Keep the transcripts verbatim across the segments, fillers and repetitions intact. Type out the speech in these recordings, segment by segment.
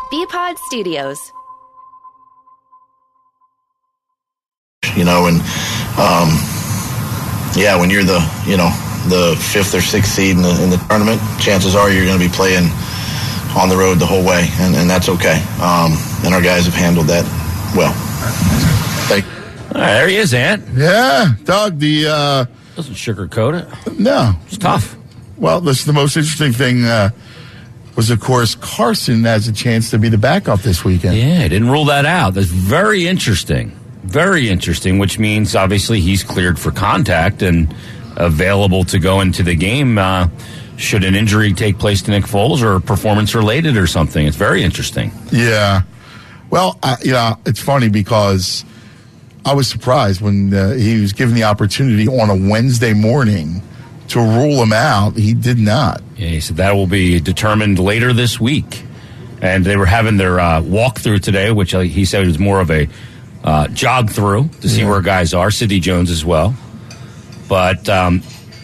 B-Pod Studios. You know, and um, yeah, when you're the, you know, the fifth or sixth seed in the, in the tournament, chances are you're going to be playing on the road the whole way, and, and that's okay. Um, and our guys have handled that well. Thank you. All right, there he is, Ant. Yeah, Doug, the... Uh, Doesn't sugarcoat it. No. It's tough. Well, this, the most interesting thing uh, was, of course, Carson has a chance to be the backup this weekend. Yeah, I didn't rule that out. That's very interesting. Very interesting, which means, obviously, he's cleared for contact and available to go into the game uh, should an injury take place to Nick Foles or performance-related or something. It's very interesting. Yeah. Well, uh, you know, it's funny because I was surprised when uh, he was given the opportunity on a Wednesday morning to rule him out. He did not. Yeah, he said that will be determined later this week. And they were having their uh, walkthrough today, which uh, he said was more of a uh, jog through to see yeah. where guys are. Sidney Jones as well. But um,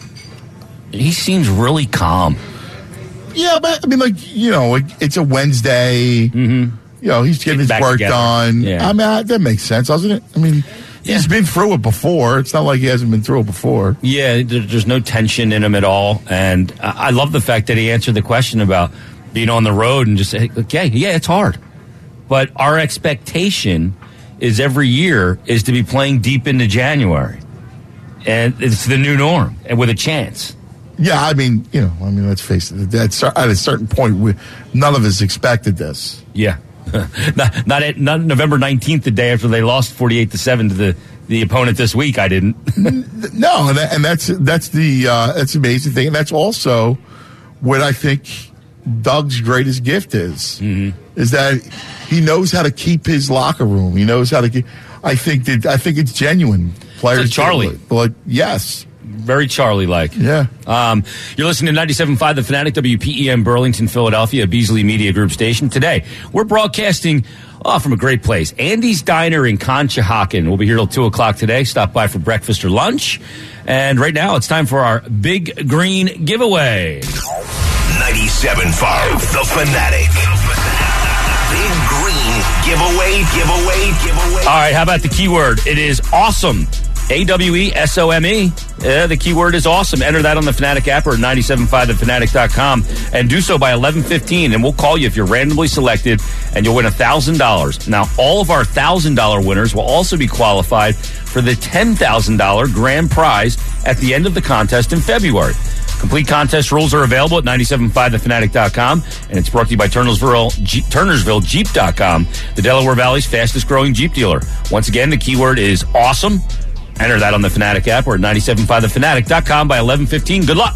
he seems really calm. Yeah, but I mean, like, you know, it's a Wednesday. Mm-hmm. You know, he's getting, getting his work together. done. Yeah. I mean, I, that makes sense, doesn't it? I mean, yeah. he's been through it before. It's not like he hasn't been through it before. Yeah, there's no tension in him at all. And I love the fact that he answered the question about being on the road and just say, okay, yeah, it's hard. But our expectation is every year is to be playing deep into January. And it's the new norm, and with a chance. Yeah, I mean, you know, I mean, let's face it. At a certain point, we, none of us expected this. Yeah. not, not, at, not November nineteenth, the day after they lost forty-eight to seven to the, the opponent this week. I didn't. No, and, that, and that's that's the uh, that's the amazing thing, and that's also what I think Doug's greatest gift is. Mm-hmm. Is that he knows how to keep his locker room. He knows how to keep. I think that I think it's genuine. Players, like Charlie, like yes. Very Charlie-like. Yeah. Um, you're listening to ninety-seven point five The Fanatic, W P E M Burlington, Philadelphia, Beasley Media Group station. Today, we're broadcasting oh, from a great place, Andy's Diner in Conshohocken. We'll be here till two o'clock today. Stop by for breakfast or lunch. And right now, it's time for our Big Green Giveaway. ninety-seven point five The Fanatic. Big Green Giveaway, Giveaway, Giveaway. All right, how about the keyword? It is awesome. A W E S O M E. Yeah, the keyword is awesome. Enter that on the Fanatic app or at nine seven five the fanatic dot com and do so by eleven fifteen, and we'll call you if you're randomly selected, and you'll win one thousand dollars. Now, all of our one thousand dollars winners will also be qualified for the ten thousand dollars grand prize at the end of the contest in February. Complete contest rules are available at nine seven five the fanatic dot com, and it's brought to you by Turnersville, Jeep, Turnersville Jeep dot com, the Delaware Valley's fastest growing Jeep dealer. Once again, the keyword is awesome. Enter that on the Fanatic app or at nine seven five the fanatic dot com by eleven fifteen. Good luck.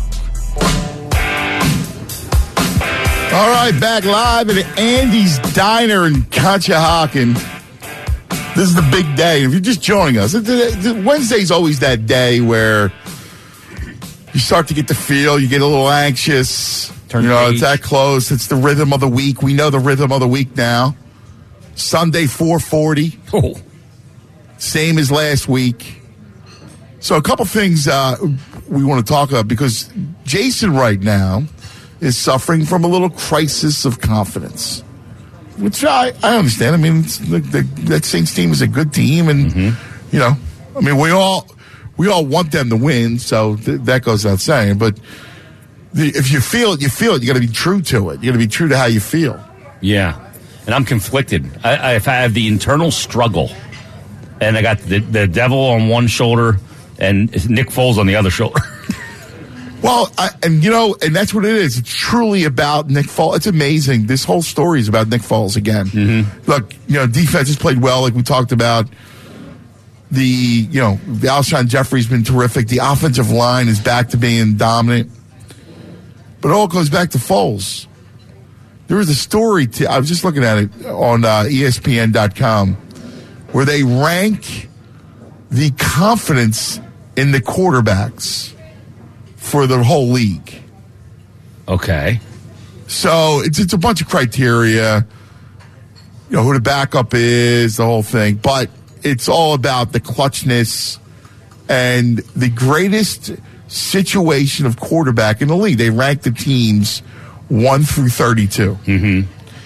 All right, back live at Andy's Diner in Conshohocken. This is the big day. If you're just joining us, Wednesday's always that day where you start to get the feel, you get a little anxious. Turn you know, page. It's that close. It's the rhythm of the week. We know the rhythm of the week now. Sunday, four forty. Oh. Same as last week. So a couple things uh, we want to talk about, because Jason right now is suffering from a little crisis of confidence, which I, I understand. I mean, it's, the, the, that Saints team is a good team, and, mm-hmm. you know, I mean, we all we all want them to win, so th- that goes without saying. But the, if you feel it, you feel it. You got to be true to it. You got to be true to how you feel. Yeah, and I'm conflicted. I, I, if I have the internal struggle, and I got the, the devil on one shoulder and Nick Foles on the other shoulder. Well, I, and you know, and that's what it is. It's truly about Nick Foles. It's amazing. This whole story is about Nick Foles again. Mm-hmm. Look, you know, defense has played well, like we talked about. The, you know, the Alshon Jeffrey's been terrific. The offensive line is back to being dominant. But it all goes back to Foles. There was a story, t- I was just looking at it on uh, E S P N dot com, where they rank the confidence in the quarterbacks for the whole league. Okay. So it's it's a bunch of criteria, you know, who the backup is, the whole thing. But it's all about the clutchness and the greatest situation of quarterback in the league. They rank the teams one through thirty-two. Mm-hmm.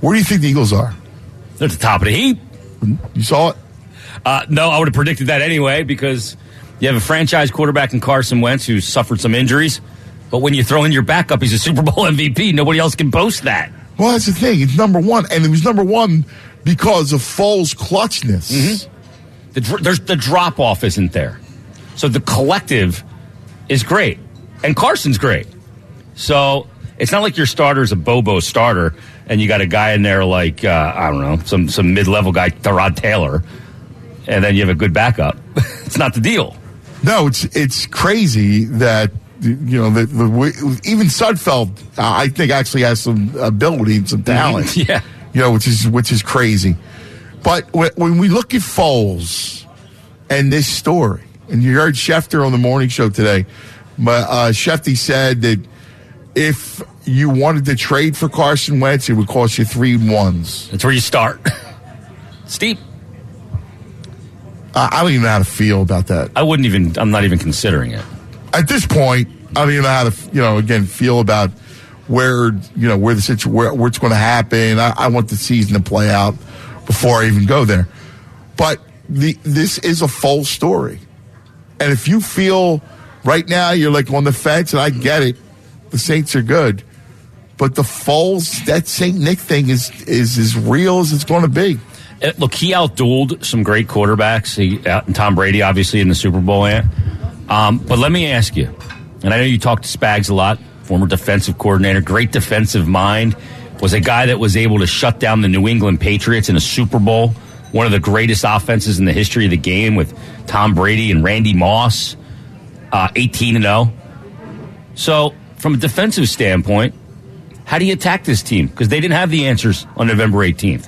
Where do you think the Eagles are? They're at the top of the heap. You saw it? Uh, no, I would have predicted that anyway because you have a franchise quarterback in Carson Wentz who's suffered some injuries. But when you throw in your backup, he's a Super Bowl M V P. Nobody else can boast that. Well, that's the thing. It's number one. And it was number one because of Foles' clutchness. Mm-hmm. The, there's, the drop-off isn't there. So the collective is great. And Carson's great. So it's not like your starter's a Bobo starter and you got a guy in there like, uh, I don't know, some, some mid-level guy, Tyrod Taylor, and then you have a good backup. It's not the deal. No, it's it's crazy that, you know, the, the, even Sudfeld, uh, I think, actually has some ability and some talent. Yeah. You know, which is which is crazy. But when, when we look at Foles and this story, and you heard Schefter on the morning show today, but uh, Schefter said that if you wanted to trade for Carson Wentz, it would cost you three ones. That's where you start. Steep. Uh, I don't even know how to feel about that. I wouldn't even, I'm not even considering it. At this point, I don't even know how to, you know, again, feel about where, you know, where the situation, where, where it's going to happen. I, I want the season to play out before I even go there. But the this is a full story. And if you feel right now you're like on the fence, and I get it, the Saints are good. But the Foles, that Saint Nick thing is is as real as it's going to be. Uh, look, he outdueled some great quarterbacks. He, uh, Tom Brady, obviously, in the Super Bowl. Um, but let me ask you, and I know you talked to Spags a lot, former defensive coordinator, great defensive mind, was a guy that was able to shut down the New England Patriots in a Super Bowl, one of the greatest offenses in the history of the game with Tom Brady and Randy Moss, uh, eighteen and oh. So, from a defensive standpoint, how do you attack this team? Because they didn't have the answers on November eighteenth.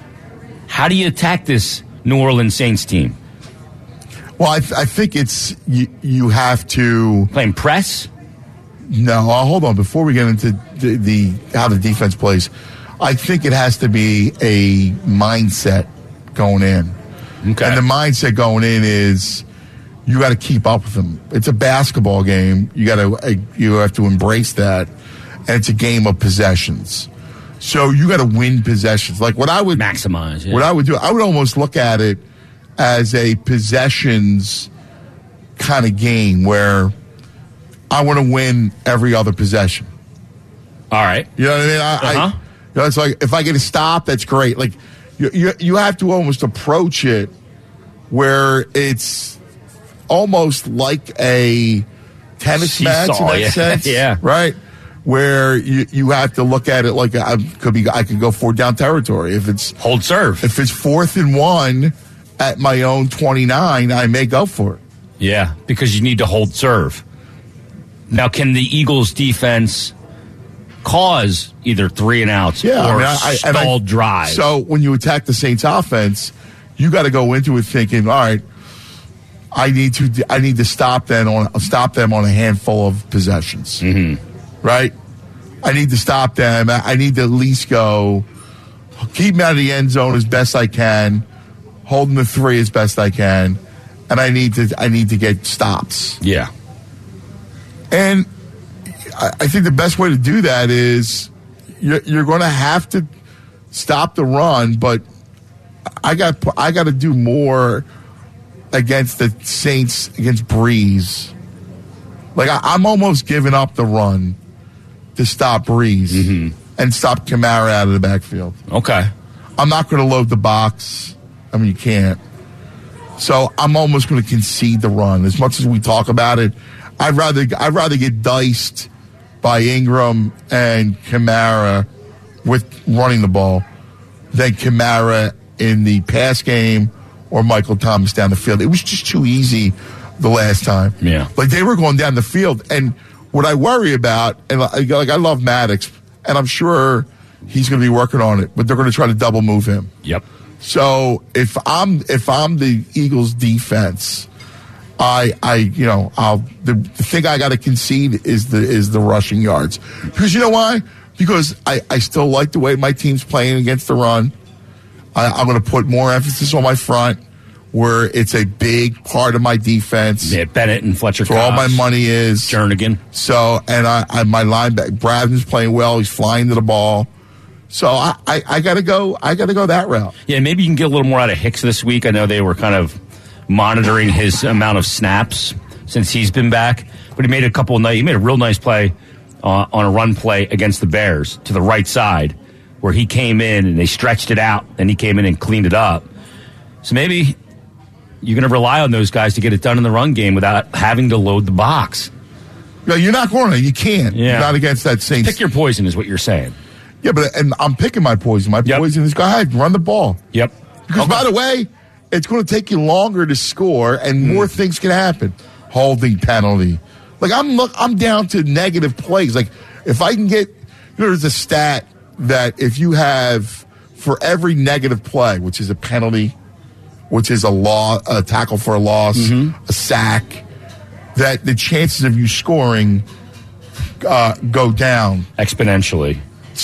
How do you attack this New Orleans Saints team? Well, I, th- I think it's you, you have to playing press. No, uh, hold on. Before we get into the, the how the defense plays, I think it has to be a mindset going in. Okay. And the mindset going in is you got to keep up with them. It's a basketball game. You got to you have to embrace that, and it's a game of possessions. So you got to win possessions. Like what I would maximize. Yeah. What I would do, I would almost look at it as a possessions kind of game where I want to win every other possession. All right. You know what I mean? I, uh-huh. I, you know, it's like if I get a stop, that's great. Like you, you, you have to almost approach it where it's almost like a tennis Seesaw, match in that yeah. sense, yeah, right? Where you, you have to look at it like I could be I could go four down territory if it's hold serve. If it's fourth and one at my own twenty-nine, I may go for it. Yeah, because you need to hold serve. Now, can the Eagles' defense cause either three and outs yeah, or I mean, I, I, stalled I, drive? So when you attack the Saints' offense, you got to go into it thinking, all right, I need to I need to stop them on stop them on a handful of possessions. Mm-hmm. Right? I need to stop them. I need to at least go keep them out of the end zone as best I can, holding the three as best I can, and I need to I need to get stops. Yeah. And I, I think the best way to do that is you're, you're going to have to stop the run, but I got I got to do more against the Saints, against Breeze. Like I, I'm almost giving up the run to stop Breeze mm-hmm. and stop Kamara out of the backfield. Okay. I'm not going to load the box. I mean, you can't. So I'm almost going to concede the run. As much as we talk about it, I'd rather I'd rather get diced by Ingram and Kamara with running the ball than Kamara in the pass game or Michael Thomas down the field. It was just too easy the last time. Yeah. Like they were going down the field. And what I worry about, and like I love Maddox, and I'm sure he's going to be working on it, but they're going to try to double move him. Yep. So if I'm if I'm the Eagles defense, I I you know I'll the, the thing I got to concede is the is the rushing yards, because you know why? Because I, I still like the way my team's playing against the run. I, I'm going to put more emphasis on my front, where it's a big part of my defense. Yeah, Bennett and Fletcher. So all my money is Jernigan. So and I, I my linebacker Bradman's playing well. He's flying to the ball. So I, I, I got to go. I got to go that route. Yeah, maybe you can get a little more out of Hicks this week. I know they were kind of monitoring his amount of snaps since he's been back, but he made a couple of nice. He made a real nice play uh, on a run play against the Bears to the right side, where he came in and they stretched it out, and he came in and cleaned it up. So maybe you're going to rely on those guys to get it done in the run game without having to load the box. No, you're not going to. You can't. Yeah. You're not against that Saints. Pick your poison is what you're saying. Yeah, but and I'm picking my poison. My Yep. poison is go ahead, run the ball. Yep. Because, Okay. by the way, it's going to take you longer to score, and more Mm. things can happen. Holding penalty. Like, I'm look, I'm down to negative plays. Like, if I can get, you know, there's a stat that if you have, for every negative play, which is a penalty, which is a law, a tackle for a loss, Mm-hmm. a sack, that the chances of you scoring uh, go down Exponentially.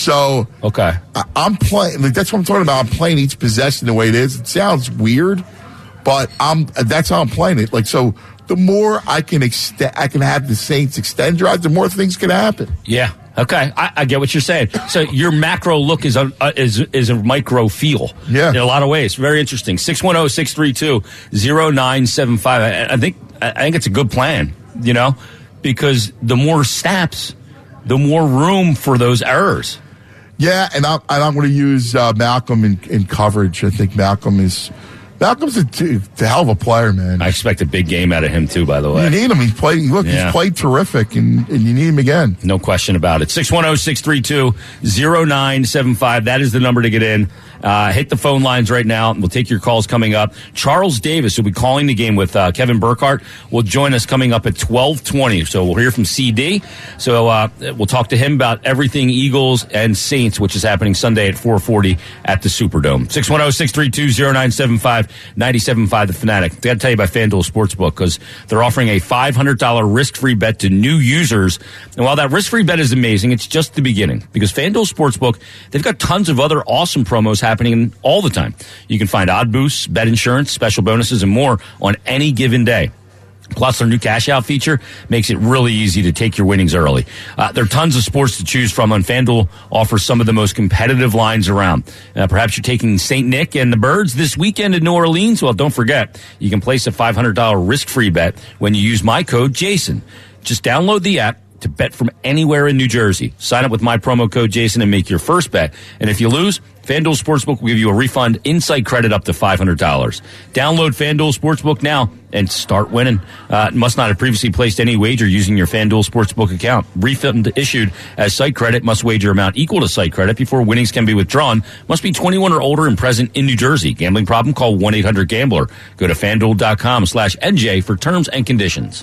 So Okay. I, I'm playing. Like, that's what I'm talking about. I'm playing each possession the way it is. It sounds weird, but I'm. That's how I'm playing it. Like, so, the more I can extend, I can have the Saints extend drives, the more things can happen. Yeah. Okay. I, I get what you're saying. So your macro look is a uh, is is a micro feel. Yeah. In a lot of ways. Very interesting. six one zero, six three two, zero nine seven five. I, I think I think it's a good plan, you know, because the more snaps, the more room for those errors. Yeah, and I'm and I'm going to use uh, Malcolm in, in coverage. I think Malcolm is Malcolm's a, t- a hell of a player, man. I expect a big game out of him too, by the way. You need him. He's played. Look, Yeah. he's played terrific, and, and you need him again. No question about it. six one zero, six three two, zero nine seven five. That is the number to get in. Uh, hit the phone lines right now. We'll take your calls coming up. Charles Davis, who'll be calling the game with uh, Kevin Burkhardt, will join us coming up at twelve twenty. So we'll hear from C D. So uh, we'll talk to him about everything Eagles and Saints, which is happening Sunday at four forty at the Superdome. six one zero, six three two, zero nine seven five, nine seven five, The Fanatic. Got to tell you about FanDuel Sportsbook because they're offering a five hundred dollars risk-free bet to new users. And while that risk-free bet is amazing, it's just the beginning because FanDuel Sportsbook, they've got tons of other awesome promos happening all the time. You can find odd boosts, bet insurance, special bonuses, and more on any given day. Plus, their new cash out feature makes it really easy to take your winnings early. Uh, there are tons of sports to choose from, and FanDuel offers some of the most competitive lines around. Uh, perhaps you're taking Saint Nick and the Birds this weekend in New Orleans. Well, don't forget, you can place a five hundred dollars risk-free bet when you use my code Jason. Just download the app to bet from anywhere in New Jersey. Sign up with my promo code Jason and make your first bet. And if you lose, FanDuel Sportsbook will give you a refund, insight credit up to five hundred dollars. Download FanDuel Sportsbook now and start winning. Uh, must not have previously placed any wager using your FanDuel Sportsbook account. Refund issued as site credit. Must wager amount equal to site credit before winnings can be withdrawn. Must be twenty-one or older and present in New Jersey. Gambling problem? Call one eight hundred gambler. Go to FanDuel.com slash NJ for terms and conditions.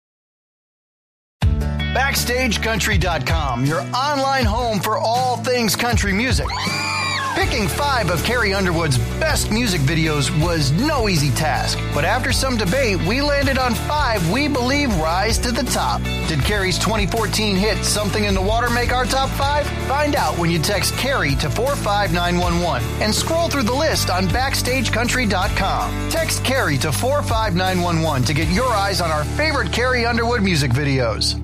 Backstage Country dot com, your online home for all things country music. Picking five of Carrie Underwood's best music videos was no easy task, but after some debate, we landed on five we believe rise to the top. Did Carrie's twenty fourteen hit Something in the Water make our top five? Find out when you text Carrie to four five nine one one and scroll through the list on Backstage Country dot com. Text Carrie to four five nine one one to get your eyes on our favorite Carrie Underwood music videos.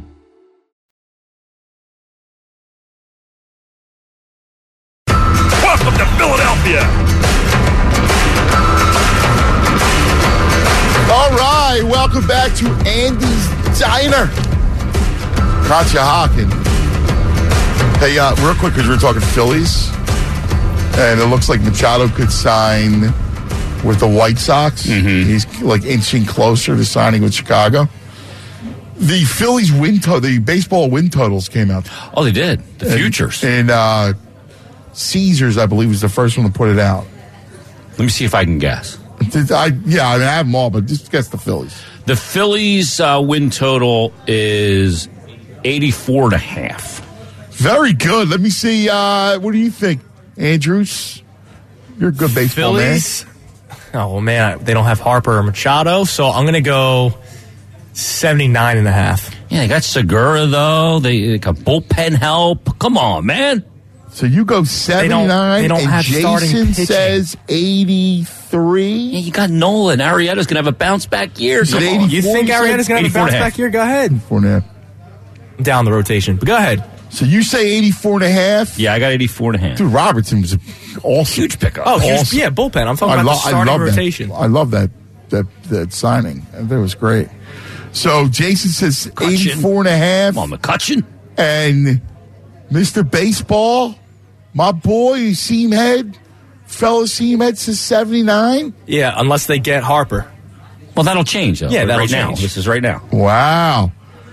Welcome to Philadelphia. All right, welcome back to Andy's Diner. Conshohocken. Hey, uh, real quick, because we're talking Phillies, and it looks like Machado could sign with the White Sox. Mm-hmm. He's like inching closer to signing with Chicago. The Phillies win total, the baseball win totals came out. Oh, they did. The And- futures. And uh, Caesars, I believe, was the first one to put it out. Let me see if I can guess. I, yeah, I mean, I have them all, but just guess the Phillies. The Phillies' uh, win total is eighty-four and a half. Very good. Let me see. Uh, what do you think, Andrews? You're a good baseball Phillies. Oh man, they don't have Harper or Machado, so I'm gonna go seventy-nine and a half. Yeah, they got Segura, though. They, they got bullpen help. Come on, man. man. So you go seventy-nine, they don't and have starting Jason pitching. says eighty-three. Yeah, you got Nolan. Arietta's going to have a bounce-back year. Is it Come on. eighty? You think Four, you Arietta's said gonna have a eighty-four and bounce a half. back here? Go ahead. Four and a half. Down the rotation, but go ahead. So you say eighty-four and a half? Yeah, I got eighty-four and a half. Dude, Robertson was awesome. Huge pickup. Oh, huge, Awesome. yeah, bullpen. I'm talking I about lo- the starting I love rotation. That. I love that that that signing. That was great. So Jason says McCutcheon. eighty-four and a half. Come on, McCutcheon. And Mister Baseball, my boy, Seam Head, fellow Seam Head says seventy-nine. Yeah, unless they get Harper. Well, that'll change, though. Yeah, that'll right now. change. This is right now. Wow.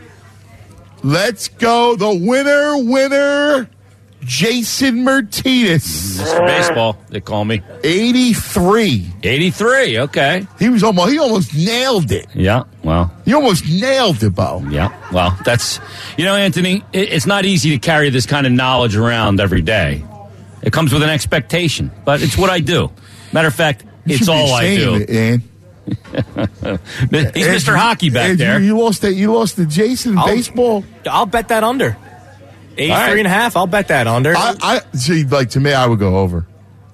Let's go. The winner, winner, Jason Martinez. Mister Baseball, they call me. eighty-three. eighty-three, okay. He was almost, he almost nailed it. Yeah, well, He almost nailed it, Bo. yeah, well, that's, you know, Anthony, it, it's not easy to carry this kind of knowledge around every day. It comes with an expectation, but it's what I do. Matter of fact, You it's should be all I saying do. it, Ann. He's Mister Hockey back Andrew, there. You lost that. You lost to Jason in I'll- baseball. I'll bet that under. eighty-three All right. and a half, I'll bet that under. I, I see. Like to me, I would go over.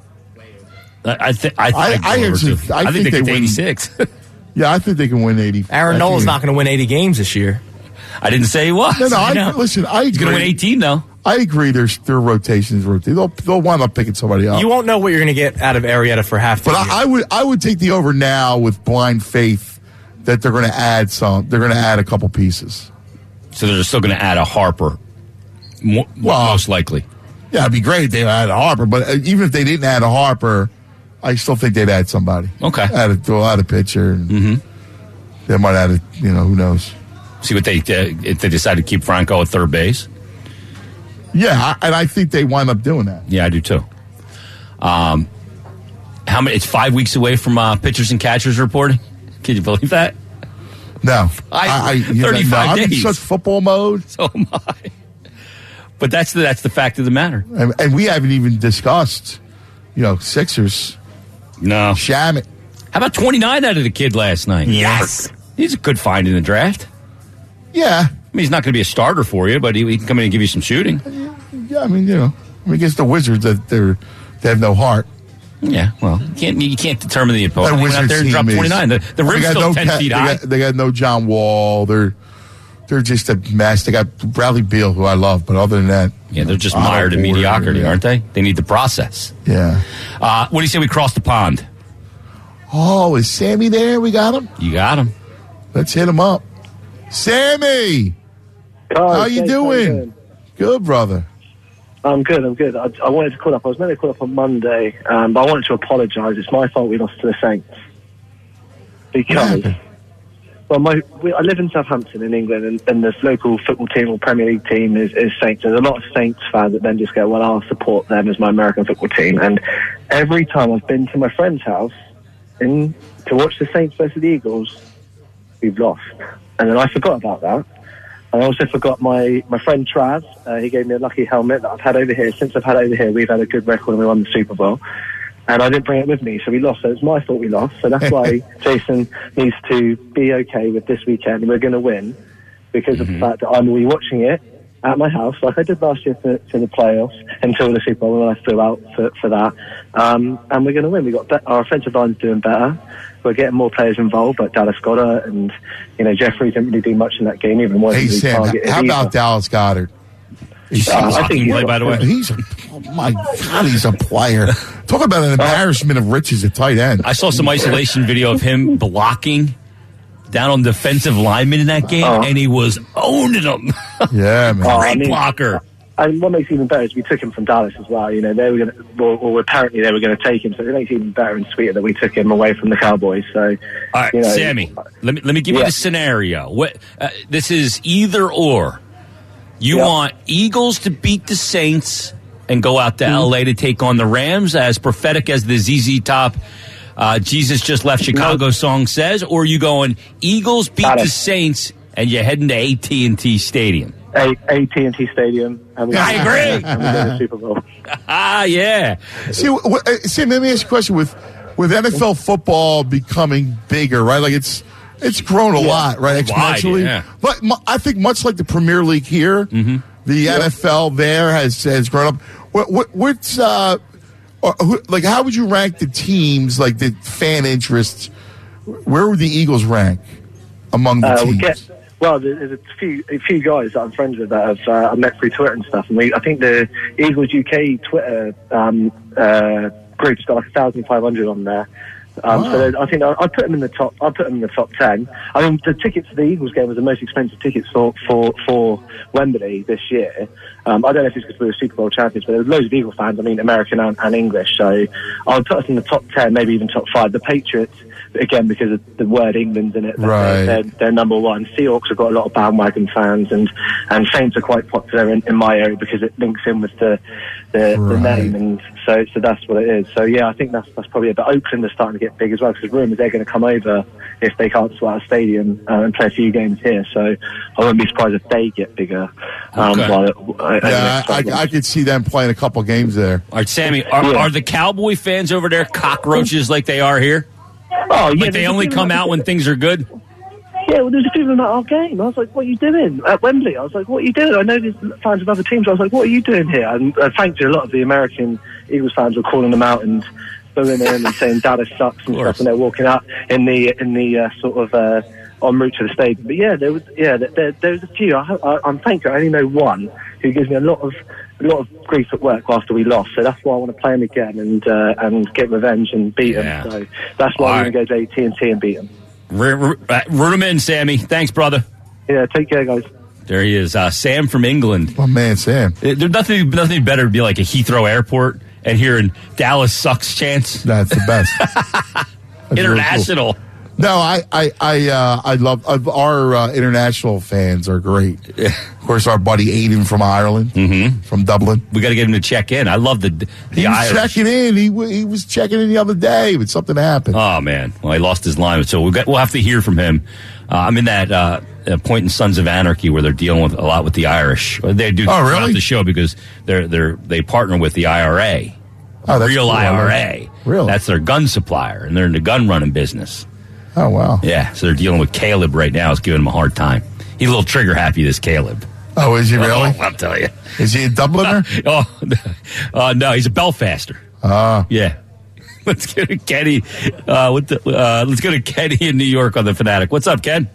I, I, th- I, I- think I I, actually- too. I I, think, think they they get win. eighty-six. Yeah, I think they can win eighty. Aaron I Nola's think- not going to win eighty games this year. I didn't say he was. No, no. I, You know? listen, I agree. He's going to win eighteen, though. I agree. Their their rotations rotate. They'll they'll wind up picking somebody up. You won't know what you're going to get out of Arrieta for half the But year. I, I would I would take the over now with blind faith that they're going to add some. They're going to add a couple pieces. So they're still going to add a Harper, mo- Well, most likely. Yeah, it'd be great if they add a Harper. But uh, even if they didn't add a Harper, I still think they'd add somebody. Okay. Add a, they'll add a pitcher. And Mm-hmm. They might add a, you know, who knows. See what they uh, if they decide to keep Franco at third base. Yeah, I, and I think they wind up doing that. Yeah, I do too. Um, how many? It's five weeks away from uh, pitchers and catchers reporting. Can you believe that? No. I- you know, thirty-five no, I'm in days. such football mode. So am I. But that's the that's the fact of the matter. And, and we haven't even discussed, you know, Sixers. No. Shamit. How about twenty-nine out of the kid last night? Yes. He's a good find in the draft. Yeah. I mean, he's not going to be a starter for you, but he, he can come in and give you some shooting. Yeah, I mean, you know, I mean, against the Wizards, that they're they have no heart. Yeah, well, you can't you can't determine the opponent. That They went out Wizards there and team dropped is- twenty-nine. The, the They rim's got still no ten Ca- feet they high. Got, they got no John Wall. They're they're just a mess. They got Bradley Beal, who I love, but other than that, Yeah, they're just Otto mired in Porter, mediocrity, yeah. aren't they? They need the process. Yeah. Uh, what do you say we cross the pond? Oh, is Sammy there? We got him. You got him. Let's hit him up. Sammy, how you doing? Good, brother. I'm good, I'm good. I, I wanted to call up. I was meant to call up on Monday, um, but I wanted to apologise. It's my fault we lost to the Saints. Because, happened? well, my we, I live in Southampton in England, and, and the local football team or Premier League team is, is Saints. There's a lot of Saints fans that then just go, well, I'll support them as my American football team. And every time I've been to my friend's house in, to watch the Saints versus the Eagles, we've lost. And then I forgot about that. I also forgot my, my friend Trav. Uh, he gave me a lucky helmet that I've had over here. Since I've had it over here, we've had a good record and we won the Super Bowl. And I didn't bring it with me, so we lost. So it's my fault we lost. So that's why Jason needs to be okay with this weekend. We're going to win because Mm-hmm. of the fact that I'm going to be watching it at my house, like I did last year for, for the playoffs, until the Super Bowl when I flew out for, for that. Um, and we're going to win. We got be- our offensive line's doing better. We're getting more players involved, like Dallas Goddard, and you know Jeffrey didn't really do much in that game, even wasn't Hey, really Sam, targeted how about either. Dallas Goddard? You see Uh, him I think blocking he's play, by the way? He's a, oh my God, he's a player. Talk about an embarrassment of riches at tight end. I saw some isolation video of him blocking down on defensive linemen in that game, Uh-huh. and he was owning them. Yeah, man. Oh, I Great mean- blocker. And what makes it even better is we took him from Dallas as well. You know, they were going to, well, or apparently they were going to take him, so it makes it even better and sweeter that we took him away from the Cowboys. So, All right, you know, Sammy, let me let me give you Yeah. the scenario. What uh, this is either or. You Yeah. want Eagles to beat the Saints and go out to L A to take on the Rams, as prophetic as the Z Z Top uh, "Jesus Just Left Chicago" No. song says, or you going Eagles beat Got it. the Saints and you're heading to A T and T Stadium? A T and T Stadium. And we I agree. And we go to the Super Bowl. Ah, yeah. See, w- w- uh, Sam, let me ask you a question. With with N F L football becoming bigger, right? Like it's it's grown a lot, right? Wide, Exponentially. yeah. But mu- I think much like the Premier League here, the N F L there has has grown up. What, what what's uh, uh, who, like? How would you rank the teams? Like the fan interest? Where would the Eagles rank among the Uh, we teams? get Well, there's a few a few guys that I'm friends with that have uh, I met through Twitter and stuff, and we I think the Eagles U K Twitter um, uh, group's got like one thousand five hundred on there. Um, wow. So I think I, I put them in the top. I put them in the top ten. I mean, the tickets to the Eagles game was the most expensive tickets for for, for Wembley this year. Um, I don't know if it's because we were Super Bowl champions, but there was loads of Eagle fans. I mean, American and, and English. So I'll put us in the top ten, maybe even top five. The Patriots, again, because of the word England's in it, right. they're, they're, they're number one. Seahawks have got a lot of bandwagon fans, and, and Saints are quite popular in, in my area because it links in with the the, right. the name, and so so that's what it is. So yeah, I think that's that's probably it. But Oakland are starting to get big as well because rumours they're going to come over if they can't sort out a stadium uh, and play a few games here. So I wouldn't be surprised if they get bigger. Um, Okay. while, uh, Yeah, I, I, I could see them playing a couple games there. All right, Sammy, are, Yeah. are the Cowboy fans over there cockroaches like they are here? Oh, yeah, Like they there's a only few come of them- out when things are good? Yeah, well, there's a few of them at our game. I was like, what are you doing? At Wembley, I was like, what are you doing? I know there's fans of other teams. I was like, what are you doing here? And uh, thankfully, a lot of the American Eagles fans were calling them out and booing them and saying Dallas sucks and stuff, and they're walking out in the in the uh, sort of uh, en route to the stadium. But yeah, there was yeah there, there, there was a few. I, I, I'm thankful I only know one who gives me a lot of a lot of grief at work after we lost. So that's why I want to play him again and uh, and get revenge and beat Yeah. him. So that's why All we're right. going to go to A T and T and beat him. R- r- root him in, Sammy. Thanks, brother. Yeah, take care, guys. There he is, uh, Sam from England. My man, Sam. Uh, There's nothing, nothing better to be like a Heathrow Airport and hearing Dallas sucks chants. That's the best. That's really cool. International. No, I, I, I, uh, I love uh, our uh, international fans are great. Of course, our buddy Aiden from Ireland, mm-hmm. from Dublin. We got to get him to check in. I love the the He was Irish. checking in. He w- he was checking in the other day, but something happened. Oh man, well he lost his line, so we'll, get, we'll have to hear from him. Uh, I'm in that uh, uh, point in Sons of Anarchy where they're dealing with a lot with the Irish. They do Oh, really? throughout the show because they're they're they partner with the I R A, Oh, that's real cool. I R A. Really? That's their gun supplier, and they're in the gun running business. Oh, wow. Yeah, so they're dealing with Caleb right now. It's giving him a hard time. He's a little trigger happy. This Caleb. Oh, is he really? Oh, I'll tell you. Is he a Dubliner? oh, uh, no, he's a Belfaster. Ah. Yeah. Let's go to Kenny. Uh, with the, uh, let's go to Kenny in New York on the Fanatic. What's up, Ken?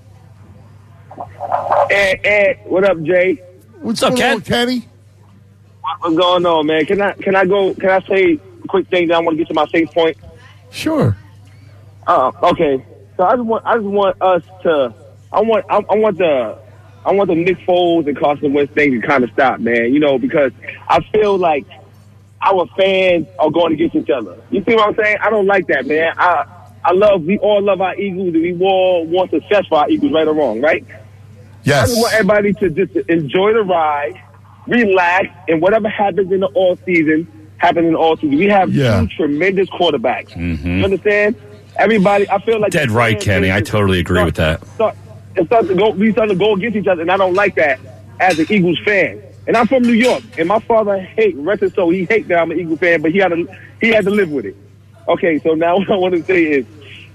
Hey, hey, what up, Jay? What's up, going Ken? on, Kenny? What's going on, man? Can I can I go? Can I say a quick thing that I want to get to my safe point? Sure. Uh, okay. So I just want I just want us to I want I, I want the I want the Nick Foles and Carson Wentz thing to kind of stop, man. You know, because I feel like our fans are going against each other. You see what I'm saying? I don't like that, man. I I love we all love our Eagles and we all want success for our Eagles, right or wrong, right? I Yes. just want everybody to just enjoy the ride, relax, and whatever happens in the all season happens in the all season. We have Yeah. two tremendous quarterbacks. Mm-hmm. You understand? Everybody, I feel like Dead the right, fans, Kenny. they I just totally agree start- with that. Start, it start to go, we start to go against each other, and I don't like that as an Eagles fan. And I'm from New York, and my father hate rest his soul. He hate that I'm an Eagle fan, but he had to he had to live with it. Okay, so now what I want to say is,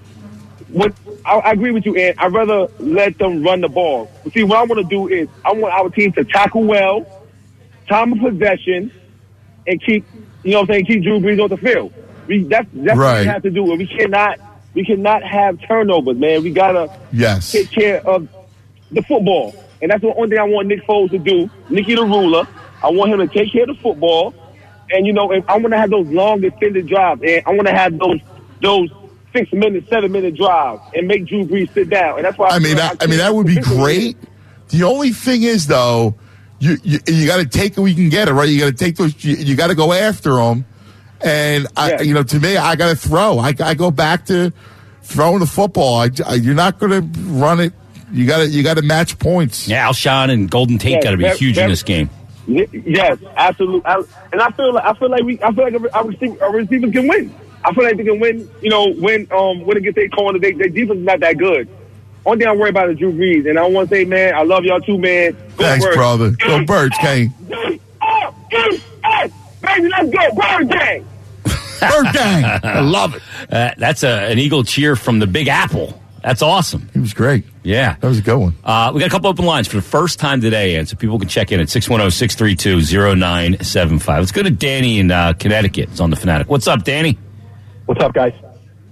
what I, I agree with you, Ann. I'd rather let them run the ball. But see, what I want to do is I want our team to tackle well, time of possession, and keep you know what I'm saying, keep Drew Brees off the field. We that's that's what Right. we have to do. And we cannot we cannot have turnovers, man. We gotta Yes. take care of the football. And that's the only thing I want Nick Foles to do. Nicky the ruler. I want him to take care of the football. And, you know, and I want to have those long extended drives. And I want to have those those six minute, seven minute drives and make Drew Brees sit down. And that's why I, I mean, feel that, like I mean, that would be great. The only thing is, though, you you, you got to take it where you can get it, right? You got to take those. You, you got to go after them. And I, Yeah. you know, to me, I got to throw. I, I go back to throwing the football. I, I, you're not going to run it. You got to you got to match points. Yeah, Alshon and Golden Tate Yeah, got to be very- huge in very- this game. Yes, absolutely. I, and I feel like I feel like we I feel like our, receiver, our receivers can win. I feel like they can win. You know, win um when it gets their corner, they, their defense is not that good. Only thing I worry about is Drew Brees, and I want to say, man, I love y'all too, man. Go Thanks, Birds. brother. Go Birds, Kane. Oh, hey, baby, let's go, Bird Gang. Bird gang. I love it. Uh, that's a, an Eagle cheer from the Big Apple. That's awesome. He was great. Yeah. That was a good one. Uh, we got a couple open lines for the first time today, and so people can check in at six one zero, six three two, zero nine seven five. Let's go to Danny in uh, Connecticut. It's on the Fanatic. What's up, Danny? What's up, guys?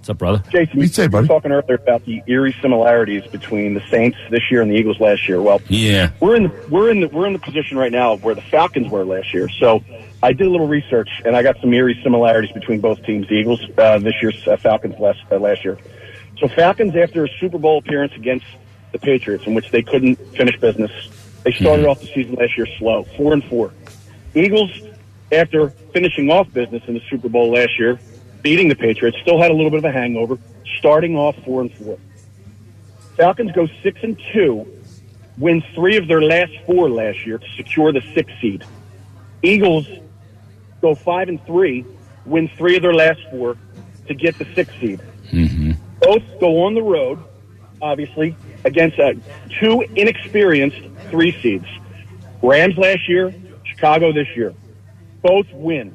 What's up, brother? Jason, you say, were buddy? talking earlier about the eerie similarities between the Saints this year and the Eagles last year. Well, yeah, we're in the we're in the we're in the position right now where the Falcons were last year. So I did a little research, and I got some eerie similarities between both teams. The Eagles uh, this year, uh, Falcons last uh, last year. So Falcons, after a Super Bowl appearance against the Patriots, in which they couldn't finish business, they started Mm-hmm. off the season last year slow, four and four. Eagles, after finishing off business in the Super Bowl last year, beating the Patriots, still had a little bit of a hangover, starting off four and four. Falcons go six and two, win three of their last four last year to secure the sixth seed. Eagles go five and three, win three of their last four to get the sixth seed. Mm-hmm. Both go on the road, obviously, against uh, two inexperienced three seeds. Rams last year, Chicago this year. Both win.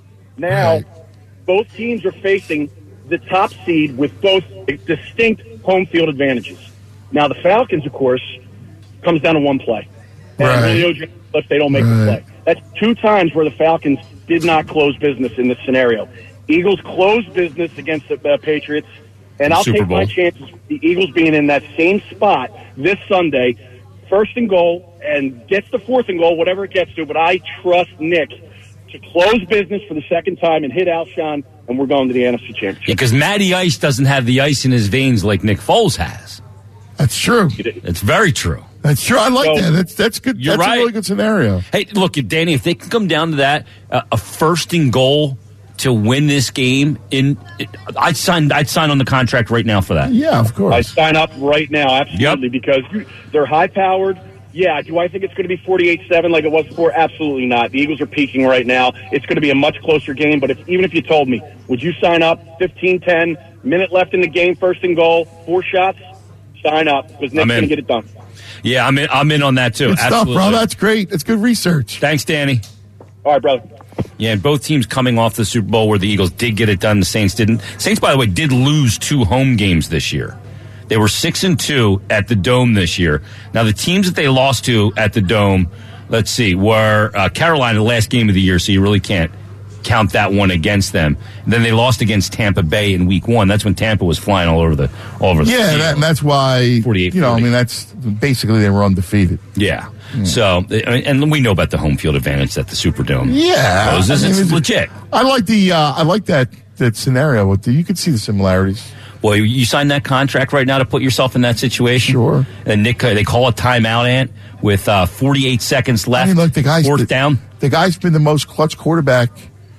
Now, Right. both teams are facing the top seed with both distinct home field advantages. Now, the Falcons, of course, comes down to one play. And Right. Julio Jones, if they don't make the Right. play. That's two times where the Falcons did not close business in this scenario. Eagles closed business against the uh, Patriots, and I'll Super take my Bowl. chances with the Eagles being in that same spot this Sunday, first and goal, and gets the fourth and goal, whatever it gets to, but I trust Nick to close business for the second time and hit Alshon, and we're going to the N F C Championship. Because Matty Ice doesn't have the ice in his veins like Nick Foles has. That's true. It's very true. That's true. I like So- that. That's that's good. You're that's right. a really good scenario. Hey, look, Danny, if they can come down to that, uh, a first and goal to win this game, in it, I'd sign. I'd sign on the contract right now for that. Yeah, of I course. sign up right now, absolutely, because you, they're high-powered. Yeah, do I think it's going to be forty-eight seven like it was before? Absolutely not. The Eagles are peaking right now. It's going to be a much closer game, but if, even if you told me, would you sign up? fifteen ten, minute left in the game, first and goal, four shots? Sign up, because Nick's I'm in. going to get it done. Yeah, I'm in. I'm in on that too. Good stuff, Absolutely. bro. That's great. That's good research. Thanks, Danny. All right, brother. Yeah, and both teams coming off the Super Bowl where the Eagles did get it done, the Saints didn't. Saints, by the way, did lose two home games this year. They were six and two at the Dome this year. Now, the teams that they lost to at the Dome, let's see, were uh, Carolina, the last game of the year, so you really can't count that one against them. And then they lost against Tampa Bay in Week One. That's when Tampa was flying all over the all over the Yeah, field. that, and that's why. forty-eight You know, I forty. mean, that's basically they were undefeated. Yeah. So, I mean, and we know about the home field advantage that the Superdome Yeah, poses. I mean, It's it's- legit. I like the. Uh, I like that that scenario. With the, you could see the similarities. Boy, you sign that contract right now to put yourself in that situation. Sure. And Nick, uh, they call a timeout, Ant, with uh, forty-eight seconds left. I mean, look, the guy's fourth the, down. The guy's been the most clutch quarterback.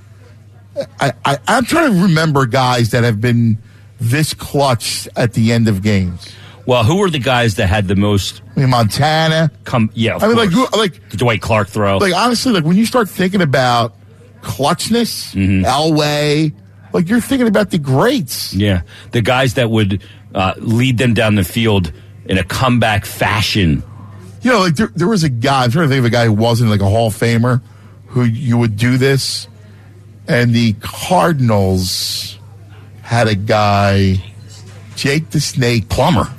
I, I I'm trying to remember guys that have been this clutch at the end of games. Well, who were the guys that had the most I mean, Montana. come? Yeah, of I mean, course. like, who- like, the Dwight Clark throw. like honestly, like when you start thinking about clutchness, Mm-hmm. Elway, like you're thinking about the greats. yeah, the guys that would uh, lead them down the field in a comeback fashion. You know, like there, there was a guy. I'm trying to think of a guy who wasn't like a Hall of Famer who you would do this, and the Cardinals had a guy, Jake the Snake Plummer.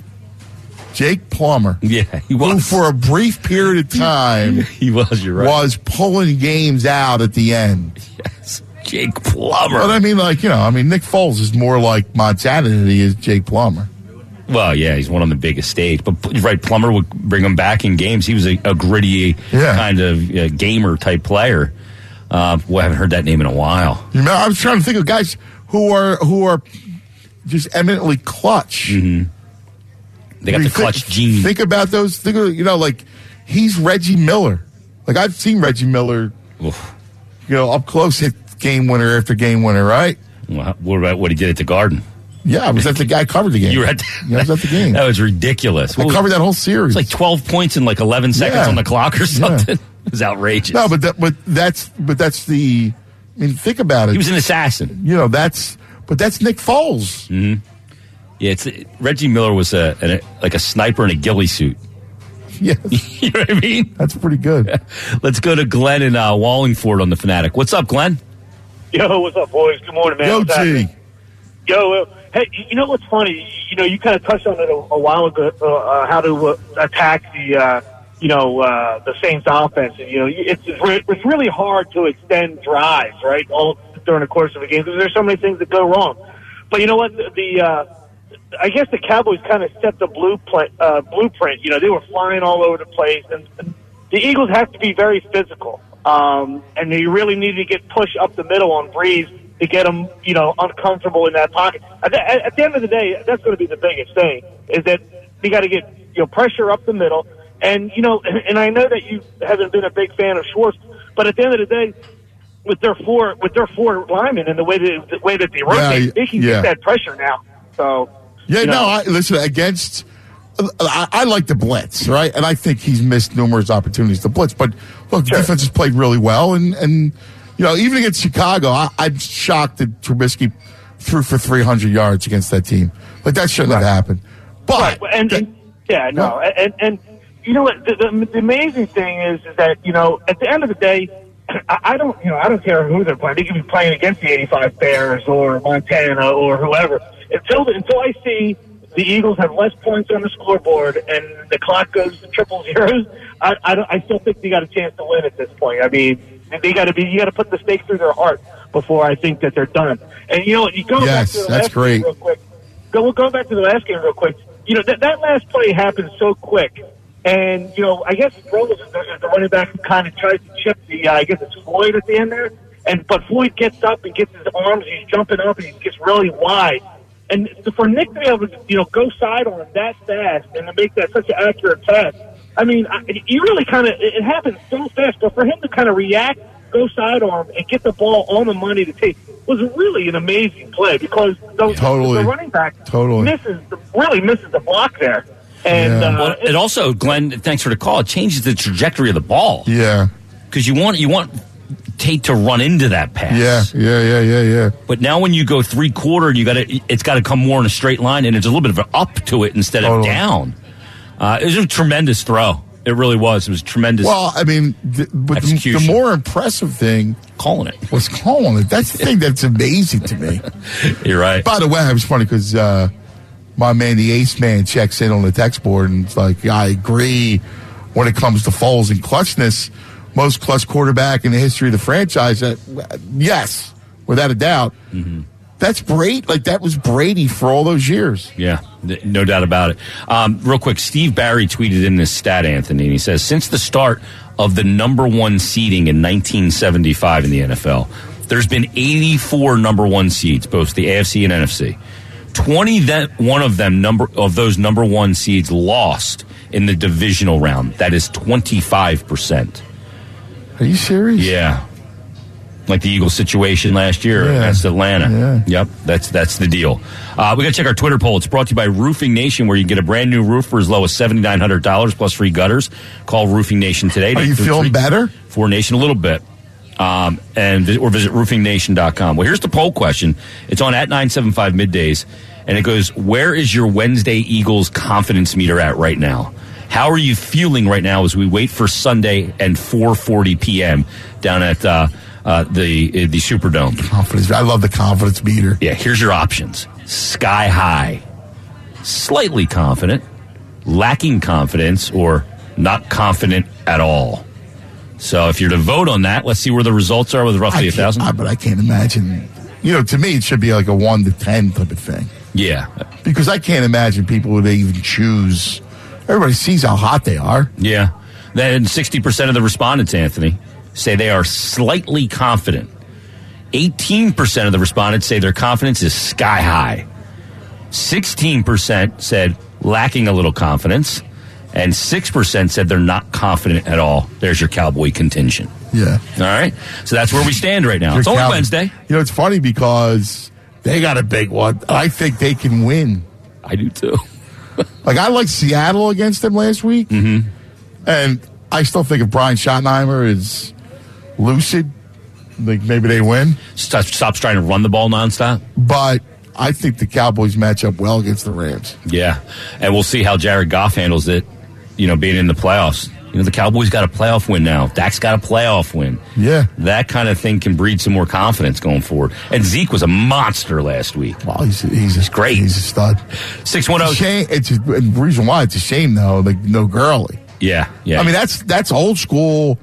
Jake Plummer. Yeah, he Who, was. for a brief period of time, he was. You're right. was pulling games out at the end. Yes, Jake Plummer. But I mean, like, you know, I mean, Nick Foles is more like Montana than he is Jake Plummer. Well, yeah, he's one on the biggest stage. But right, Plummer would bring him back in games. He was a, a gritty Yeah. kind of uh, gamer type player. Uh, well, I haven't heard that name in a while. You know, I was trying to think of guys who are who are just eminently clutch. Mm-hmm. They got I mean, the clutch think, gene. Think about those. Think of, you know, like he's Reggie Miller. Like I've seen Reggie Miller, Oof. you know, up close, hit game winner after game winner. Right? Well, what about what he did at the Garden? Yeah, I was at the guy covered the game. You were at Yeah, I was at the game. That was ridiculous. I What- covered that whole series. It's like twelve points in like eleven seconds Yeah. on the clock or something. Yeah. It was outrageous. no, but that, but that's but that's the. I mean, think about it. he was an assassin. you know, that's but that's Nick Foles. Mm-hmm. Yeah, it's Reggie Miller was a, a like a sniper in a ghillie suit. Yes, You know what I mean? that's pretty good. Let's go to Glenn in uh, Wallingford on the Fanatic. What's up, Glenn? Yo, what's up, boys? Good morning, man. Yo, What's G. happening? Yo, uh, hey, you know what's funny? You know, you kind of touched on it a, a while ago, uh, uh, how to uh, attack the, uh, you know, uh, the Saints offense. And, you know, it's it's really hard to extend drives, right, all during the course of a game because there's so many things that go wrong. But you know what? The, the uh, I guess the Cowboys kind of set the blueprint. Uh, blueprint. You know, they were flying all over the place, and, and the Eagles have to be very physical. Um, and they really need to get pushed up the middle on Breeze to get them, you know, uncomfortable in that pocket. At the, at the end of the day, that's going to be the biggest thing, is that you got to get, you know, pressure up the middle. And, you know, and I know that you haven't been a big fan of Schwartz, but at the end of the day, with their four, with their four linemen and the way that, the way that they rotate, yeah, they can yeah. get that pressure now. So, yeah, you know. no, I, listen, against, I, I like the blitz, right? And I think he's missed numerous opportunities to blitz, but look, Sure. the defense has played really well. And, and, you know, even against Chicago, I, I'm shocked that Trubisky threw for three hundred yards against that team. Like, that shouldn't Right. have happened. But, right. and, and yeah, no, Well, and, and you know what? The, the, the amazing thing is, is that, you know, at the end of the day, I, I don't, you know, I don't care who they're playing. They could be playing against the eighty-five Bears or Montana or whoever. Until until I see the Eagles have less points on the scoreboard and the clock goes to triple zeros, I, I, don't, I still think they got a chance to win at this point. I mean, they got to be, you got to put the stake through their heart before I think that they're done. And you know, you go Yes, back to the that's last great. game real quick. Go go back to the last game real quick. You know, that that last play happened so quick. And, you know, I guess Rose is the, is the running back who kind of tries to chip the, uh, I guess it's Floyd at the end there. And, but Floyd gets up and gets his arms, he's jumping up and he gets really wide. And for Nick to be able to, you know, go sidearm that fast and to make that such an accurate pass, I mean, I, you really kind of, it, it happened so fast, but for him to kind of react, go sidearm, and get the ball on the money to take was really an amazing play because the, Totally. the running back Totally. misses, the, really misses the block there. And, Yeah. uh, Well, it also, Glenn, thanks for the call. It changes the trajectory of the ball yeah. because you want you want Tate to run into that pass. Yeah, yeah, yeah, yeah, yeah. But now when you go three quarter, you got to it's got to come more in a straight line, and it's a little bit of an up to it instead of Totally. down. Uh, it was a tremendous throw. It really was. It was tremendous. Well, I mean, the, but the, the Execution. more impressive thing calling it. was calling it. That's the thing that's amazing to me. You're right. By the way, it was funny because uh, my man, the ace man, checks in on the text board and it's like, I agree when it comes to Foles and clutchness. Most clutch quarterback in the history of the franchise. Uh, yes, without a doubt. Mm-hmm. That's Brady. Like, that was Brady for all those years. Yeah, th- no doubt about it. Um, real quick, Steve Barry tweeted in this stat, Anthony, and he says, since the start of the number one seeding in nineteen seventy-five in the N F L, there's been eighty-four number one seeds, both the A F C and N F C. twenty-one of them, number of those number one seeds lost in the divisional round. That is twenty-five percent. Are you serious? Yeah. Like the Eagles situation last year Yeah. against Atlanta. Yeah. Yep, that's that's the deal. Uh, we got to check our Twitter poll. It's brought to you by Roofing Nation, where you can get a brand new roof for as low as seven thousand nine hundred dollars plus free gutters. Call Roofing Nation today. Are you feeling better? For Nation, a little bit. Um, and vi- or visit roofing nation dot com. Well, here's the poll question. It's on at nine seven five middays, and it goes, where is your Wednesday Eagles confidence meter at right now? How are you feeling right now as we wait for Sunday and four forty p.m. down at uh, uh, the uh, the Superdome? Confidence. I love the confidence meter. Yeah, here's your options. Sky high, slightly confident, lacking confidence, or not confident at all. So if you're to vote on that, let's see where the results are with roughly a I thousand. can't- I- But I can't imagine. You know, to me, it should be like a one to ten type of thing. Yeah. Because I can't imagine people would even choose. Everybody sees how hot they are. Yeah. Then sixty percent of the respondents, Anthony, say they are slightly confident. eighteen percent of the respondents say their confidence is sky high. sixteen percent said lacking a little confidence. And six percent said they're not confident at all. There's your Cowboy contingent. Yeah. All right. So that's where we stand right now. Your It's only Cow- Wednesday. You know, it's funny because they got a big one. I think they can win. I do too. Like, I like Seattle against them last week. Mm-hmm. And I still think if Brian Schottenheimer is lucid, like maybe they win. Stop, stops trying to run the ball nonstop. But I think the Cowboys match up well against the Rams. Yeah. And we'll see how Jared Goff handles it, you know, being in the playoffs. You know, the Cowboys got a playoff win now. Dak's got a playoff win. Yeah. That kind of thing can breed some more confidence going forward. And Zeke was a monster last week. Well, he's he's, he's great. He's a stud. six one zero. It's a shame. It's a, the reason why it's a shame though. Like no Gurley. Yeah, yeah. I mean that's that's old school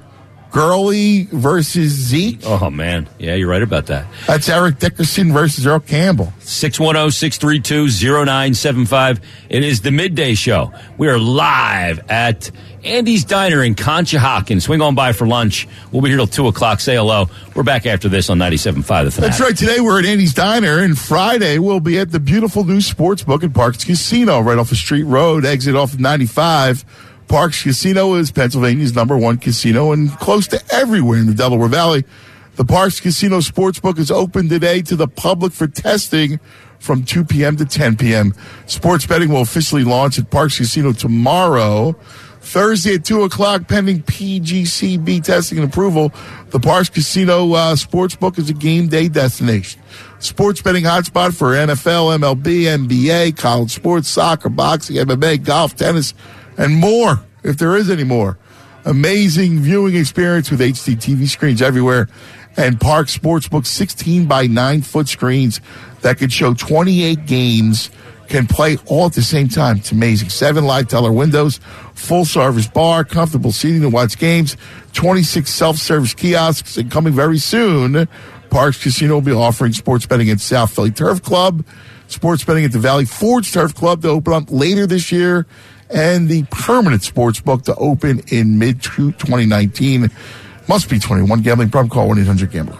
Gurley versus Zeke. Oh, man. Yeah, you're right about that. That's Eric Dickerson versus Earl Campbell. six one zero, six three two, zero nine seven five. It is the Midday Show. We are live at Andy's Diner in Conshohocken. Swing on by for lunch. We'll be here till two o'clock. Say hello. We're back after this on ninety-seven point five The Fanatic. That's right. Today we're at Andy's Diner, and Friday we'll be at the beautiful new sports book at Parks Casino, right off the Street Road, exit off of ninety-five. Parks Casino is Pennsylvania's number one casino and close to everywhere in the Delaware Valley. The Parks Casino Sportsbook is open today to the public for testing from two p.m. to ten p.m. Sports betting will officially launch at Parks Casino tomorrow. Thursday at two o'clock, pending P G C B testing and approval. The Parks Casino uh, Sportsbook is a game day destination. Sports betting hotspot for N F L, M L B, N B A, college sports, soccer, boxing, M M A, golf, tennis, and more, if there is any more. Amazing viewing experience with H D T V screens everywhere. And Park Sportsbook sixteen by nine foot screens that can show twenty-eight games, can play all at the same time. It's amazing. Seven live teller windows, full service bar, comfortable seating to watch games, twenty-six self-service kiosks, and coming very soon, Parks Casino will be offering sports betting at South Philly Turf Club, sports betting at the Valley Forge Turf Club to open up later this year, and the permanent sports book to open in mid twenty nineteen. Must be twenty-one. Gambling problem, call one eight hundred gambler.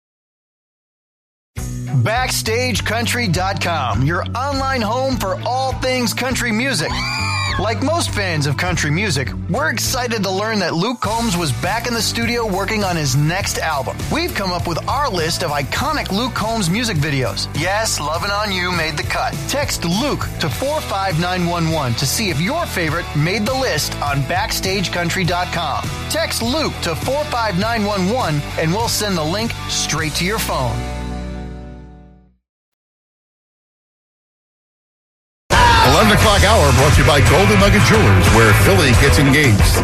Backstage Country dot com, your online home for all things country music. Like most fans of country music, we're excited to learn that Luke Combs was back in the studio working on his next album. We've come up with our list of iconic Luke Combs music videos. Yes, Lovin' On You made the cut. Text Luke to four five nine one one to see if your favorite made the list on Backstage Country dot com. Text Luke to four five nine one one and we'll send the link straight to your phone. eleven o'clock hour brought to you by Golden Nugget Jewelers, where Philly gets engaged.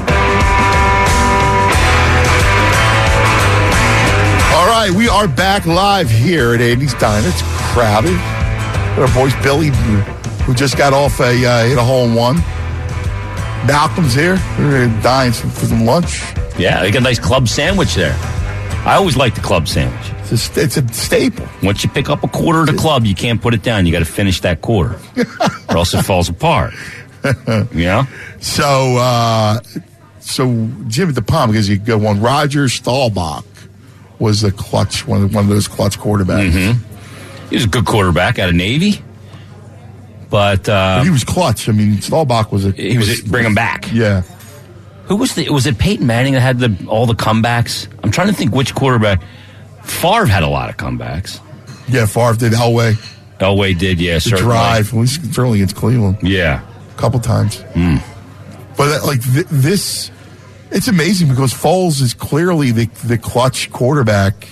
All right, we are back live here at Andy's Diner. It's crowded. Our boys Billy, who just got off a uh, hit a hole in one. Malcolm's here. We're dying for some lunch. Yeah, they got a nice club sandwich there. I always like the club sandwich. It's a, it's a staple. Once you pick up a quarter of the club, you can't put it down. You got to finish that quarter, or else it falls apart. You know. So, uh, so Jim at the Palm, because you go on. Roger Staubach was a clutch one, one of those clutch quarterbacks. Mm-hmm. He was a good quarterback out of Navy, but, uh, but he was clutch. I mean, Staubach was a he was, was a, bring him back. Yeah. Who was the? Was it Peyton Manning that had the all the comebacks? I'm trying to think which quarterback. Favre had a lot of comebacks. Yeah, Favre did. Elway. Elway did, yeah, the certainly. drive, certainly against Cleveland. Yeah. A couple times. Mm. But, like, th- this, it's amazing because Foles is clearly the, the clutch quarterback,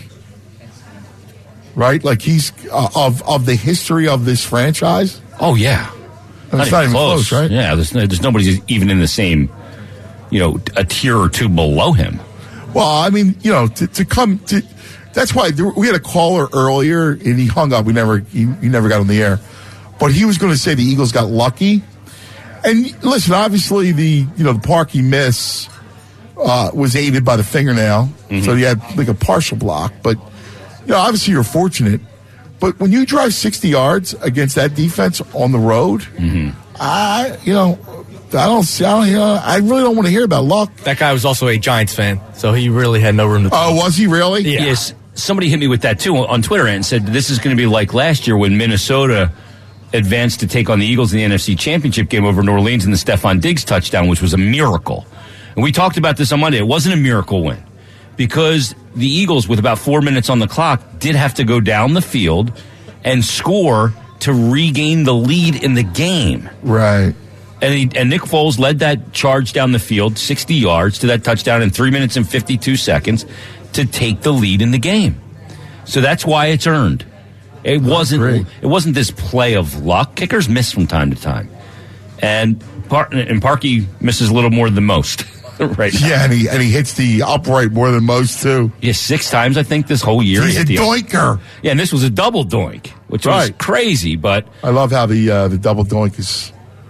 right? Like, he's, uh, of, of the history of this franchise. Oh, yeah. And not it's not even close, close, right? Yeah, there's, there's nobody even in the same, you know, a tier or two below him. Well, I mean, you know, to, to come to... That's why there, we had a caller earlier, and he hung up. We never, he, he never got on the air, but he was going to say the Eagles got lucky. And listen, obviously the you know the Parkey miss uh, was aided by the fingernail, mm-hmm. so he had like a partial block. But you know, obviously you're fortunate. But when you drive sixty yards against that defense on the road, mm-hmm. I you know. I don't see. I, don't, you know, I really don't want to hear about luck. That guy was also a Giants fan, so he really had no room to talk. Oh, was he really? Yeah. Yes. Somebody hit me with that, too, on Twitter and said this is going to be like last year when Minnesota advanced to take on the Eagles in the N F C Championship game over New Orleans and the Stephon Diggs touchdown, which was a miracle. And we talked about this on Monday. It wasn't a miracle win because the Eagles, with about four minutes on the clock, did have to go down the field and score to regain the lead in the game. Right. And, he, and Nick Foles led that charge down the field, sixty yards, to that touchdown in three minutes and fifty-two seconds to take the lead in the game. So that's why it's earned. It wasn't. Great. It wasn't this play of luck. Kickers miss from time to time, and Par- and Parkey misses a little more than most. Right now. Yeah, and he and he hits the upright more than most too. Yeah, six times I think this whole year. He's a doinker. Yeah, and this was a double doink, which right. was crazy. But I love how the uh, the double doink is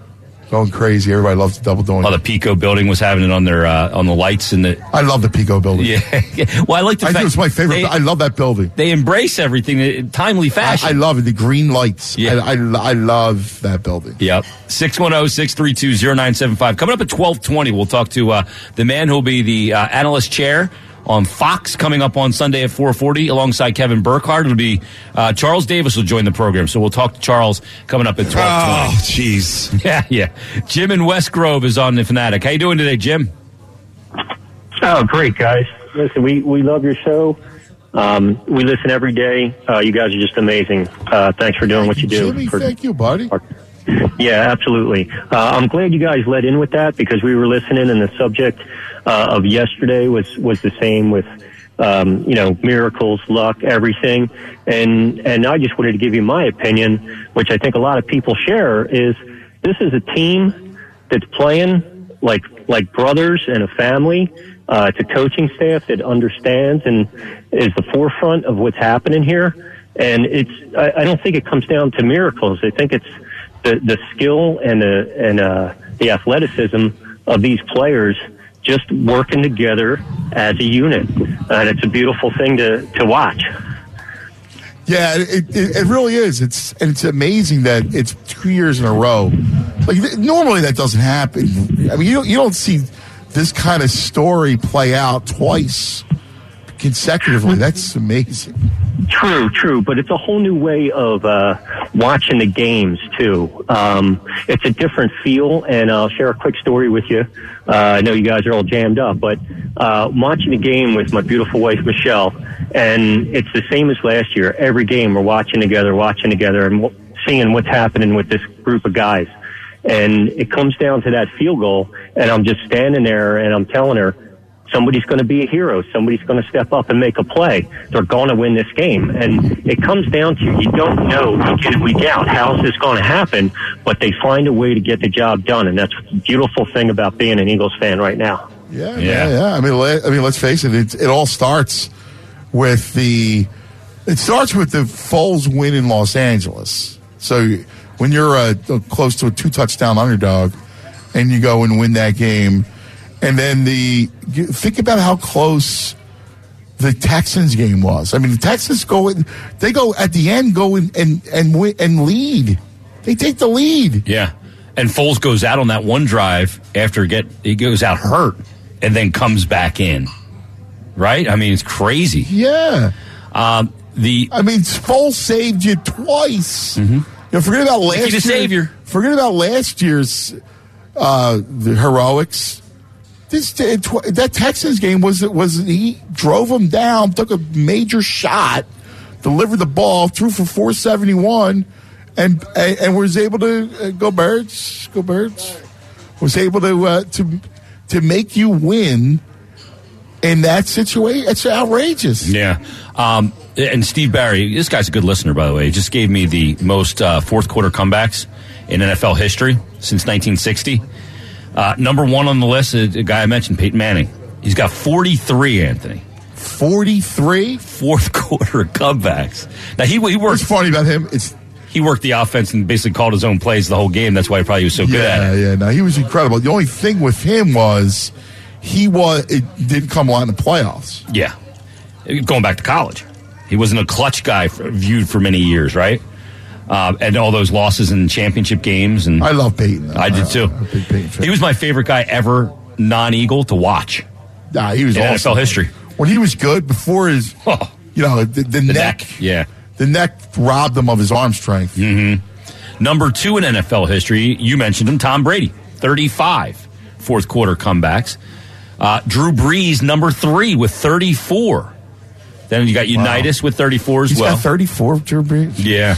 going crazy. Everybody loves the double doink. Oh, the Pico building was having it on their uh, on the lights and the. I love the Pico building. Yeah, yeah. Well, I like the I fact think it's my favorite. They, I love that building. They embrace everything in timely fashion. I, I love it. The green lights. Yeah. I, I, I love that building. Yep. six one zero, six three two, zero nine seven five. Coming up at twelve twenty, we'll talk to uh, the man who will be the uh, analyst chair on Fox coming up on Sunday at four forty alongside Kevin Burkhardt. It'll be uh, Charles Davis will join the program. So we'll talk to Charles coming up at twelve twenty. Oh, jeez. Yeah, yeah. Jim in West Grove is on the Fanatic. How you doing today, Jim? Oh, great, guys. Listen, we, we love your show. Um, we listen every day. Uh, you guys are just amazing. Uh, thanks for doing what you do. Jimmy, for, thank you, buddy. Yeah, absolutely. Uh, I'm glad you guys let in with that because we were listening, and the subject uh, of yesterday was, was the same with, um, you know, miracles, luck, everything. And and I just wanted to give you my opinion, which I think a lot of people share, is this is a team that's playing like like brothers and a family. Uh, it's a coaching staff that understands and is the forefront of what's happening here. And it's I, I don't think it comes down to miracles. I think it's the the skill and the and uh, the athleticism of these players just working together as a unit, and it's a beautiful thing to to watch. Yeah, it, it, it really is. It's and it's amazing that it's two years in a row. Like normally that doesn't happen. I mean, you don't, you don't see this kind of story play out twice consecutively. That's amazing. True, true, but it's a whole new way of uh, watching the games too. Um, it's a different feel, and I'll share a quick story with you. Uh, I know you guys are all jammed up, but uh, watching the game with my beautiful wife Michelle, and it's the same as last year. Every game we're watching together, watching together, and w- seeing what's happening with this group of guys. And it comes down to that field goal, and I'm just standing there, and I'm telling her, somebody's going to be a hero. Somebody's going to step up and make a play. They're going to win this game. And it comes down to you don't know week in and week out how is this going to happen, but they find a way to get the job done. And that's the beautiful thing about being an Eagles fan right now. Yeah, yeah, yeah. I mean, let, I mean, let's face it. It, it all starts with the. It starts with the Foles win in Los Angeles. So when you're uh, close to a two touchdown underdog, and you go and win that game. And then the think about how close the Texans game was. I mean, the Texans go in, they go at the end, go in and and win, and lead. They take the lead. Yeah, and Foles goes out on that one drive after get he goes out hurt and then comes back in. Right? I mean, it's crazy. Yeah. Um, the I mean, Foles saved you twice. Mm-hmm. You know, forget about last year. Savior. Forget about last year's uh, the heroics. This that Texans game was was he drove them down, took a major shot, delivered the ball, threw for four seventy-one, and and, and was able to uh, go Birds, go Birds, was able to uh, to to make you win in that situation. It's outrageous. Yeah. Um, and Steve Barry, this guy's a good listener, by the way. He just gave me the most uh, fourth quarter comebacks in N F L history since nineteen sixty. Uh, number one on the list is a guy I mentioned, Peyton Manning. He's got forty-three, Anthony. forty-three? Fourth quarter comebacks. Now, he, he worked. What's funny about him? It's he worked the offense and basically called his own plays the whole game. That's why he probably was so good yeah, at it. Yeah, yeah. No, he was incredible. The only thing with him was he was it didn't come a lot in the playoffs. Yeah. Going back to college. He wasn't a clutch guy for, viewed for many years, right? Uh, and all those losses in championship games. And I love Peyton. I did too. He was my favorite guy ever, non-Eagle, to watch. Nah, he was in awesome. N F L history. When he was good, before his, oh, you know, the, the, the neck, neck, yeah, the neck robbed him of his arm strength. Mm-hmm. Number two in N F L history, you mentioned him, Tom Brady, thirty-five fourth quarter comebacks. Uh, Drew Brees, number three with thirty-four. Then you got Unitas wow. with thirty-four as He's well. He's got thirty-four, Drew Brees? Yeah.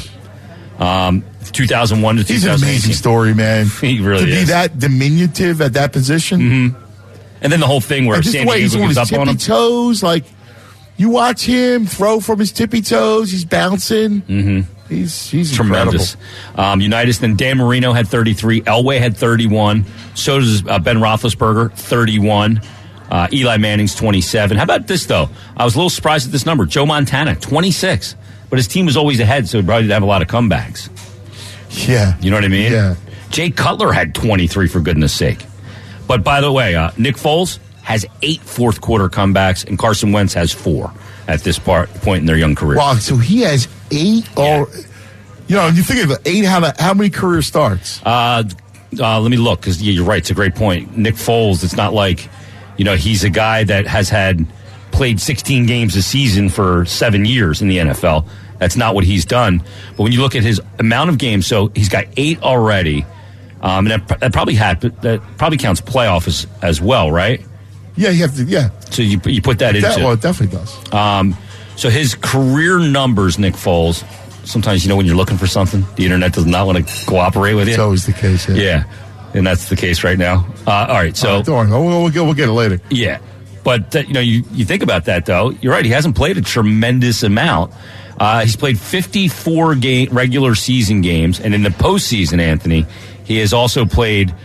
Um, two thousand one to two thousand eighteen. He's an amazing story, man. He really to is. To be that diminutive at that position. Mm-hmm. And then the whole thing where San Diego gives up on him. Tippy toes, like, you watch him throw from his tippy toes, he's bouncing. Mm-hmm. He's he's tremendous. Um, Unitas, then Dan Marino had thirty-three. Elway had thirty-one. So does uh, Ben Roethlisberger, thirty-one. Uh, Eli Manning's twenty-seven. How about this, though? I was a little surprised at this number. Joe Montana, twenty-six. But his team was always ahead, so he probably didn't have a lot of comebacks. Yeah. You know what I mean? Yeah. Jay Cutler had twenty-three, for goodness sake. But by the way, uh, Nick Foles has eight fourth quarter comebacks, and Carson Wentz has four at this part, point in their young career. Wow, so he has eight. Yeah. Or, you know, you think of it, eight. How how many career starts? Uh, uh, let me look, because yeah, you're right. It's a great point. Nick Foles. It's not like, you know, he's a guy that has had played sixteen games a season for seven years in the N F L. That's not what he's done. But when you look at his amount of games, so he's got eight already. Um, and that, that probably had that probably counts playoff as, as well, right? Yeah, you have to. Yeah. So you you put that that, into. Well, it definitely does. Um, so his career numbers, Nick Foles. Sometimes, you know, when you're looking for something, the internet does not want to cooperate with you. It's always the case. Yeah, yeah. And that's the case right now. Uh, all right, so uh, don't worry, we'll, we'll, get, we'll get it later. Yeah, but uh, you know, you you think about that though. You're right. He hasn't played a tremendous amount. Uh, he's played fifty-four game regular season games, and in the postseason, Anthony, he has also played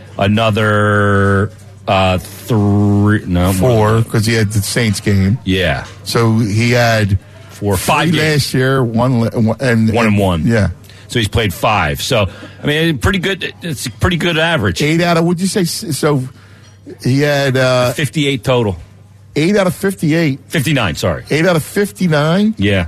another uh, three, no four, because he had the Saints game. Yeah, so he had four, five games last year, one and one and one. Yeah, so he's played five. So I mean, pretty good. It's a pretty good average. Eight out of would you say? So he had uh, fifty-eight total. Eight out of fifty-eight. Fifty-nine. Sorry. Eight out of fifty-nine. Yeah.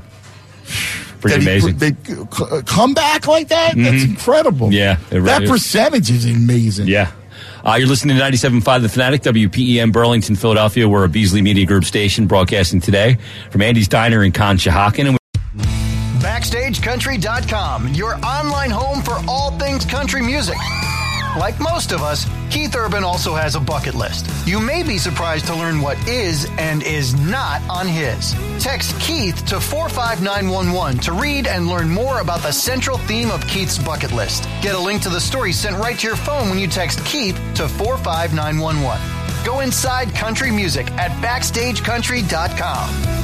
Pretty he, amazing. They come back like that? Mm-hmm. That's incredible. Yeah. Really that is. percentage is amazing. Yeah. Uh, you're listening to ninety-seven point five The Fanatic, W P E M Burlington, Philadelphia. We're a Beasley Media Group station broadcasting today from Andy's Diner in Conshohocken. And Backstage Country dot com, your online home for all things country music. Like most of us, Keith Urban also has a bucket list. You may be surprised to learn what is and is not on his. Text Keith to four five nine one one to read and learn more about the central theme of Keith's bucket list. Get a link to the story sent right to your phone when you text Keith to four five nine one one. Go inside country music at Backstage Country dot com.